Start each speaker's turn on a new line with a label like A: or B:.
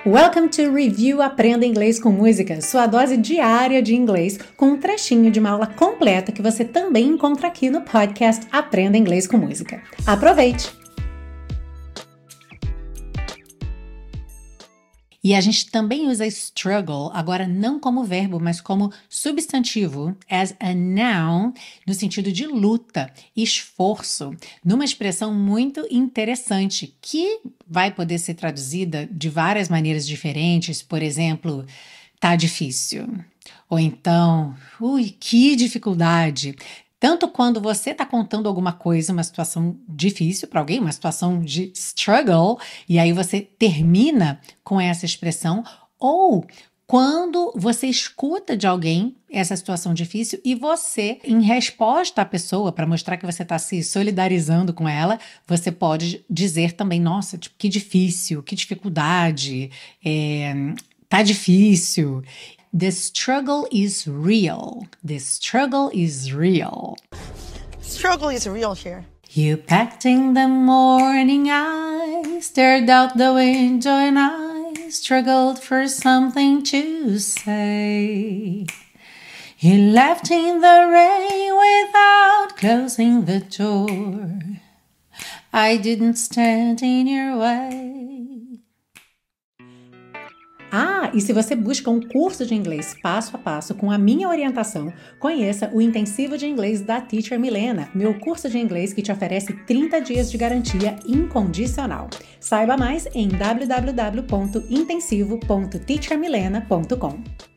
A: Welcome to Review Aprenda Inglês com Música, sua dose diária de inglês com um trechinho de uma aula completa que você também encontra aqui no podcast Aprenda Inglês com Música. Aproveite! E a gente também usa struggle, agora não como verbo, mas como substantivo, as a noun, no sentido de luta, esforço, numa expressão muito interessante, que vai poder ser traduzida de várias maneiras diferentes. Por exemplo, tá difícil. Ou então, que dificuldade. Tanto quando você está contando alguma coisa, uma situação difícil para alguém, uma situação de struggle, e aí você termina com essa expressão, ou quando você escuta de alguém essa situação difícil e você, em resposta à pessoa, para mostrar que você está se solidarizando com ela, você pode dizer também, nossa, tipo, que difícil, que dificuldade, tá difícil. The struggle is real. The struggle is real.
B: Struggle is real here.
A: You packed in the morning, I stared out the window and I struggled for something to say. You left in the rain without closing the door. I didn't stand in your way. E se você busca um curso de inglês passo a passo com a minha orientação, conheça o Intensivo de Inglês da Teacher Milena, meu curso de inglês que te oferece 30 dias de garantia incondicional. Saiba mais em www.intensivo.teachermilena.com.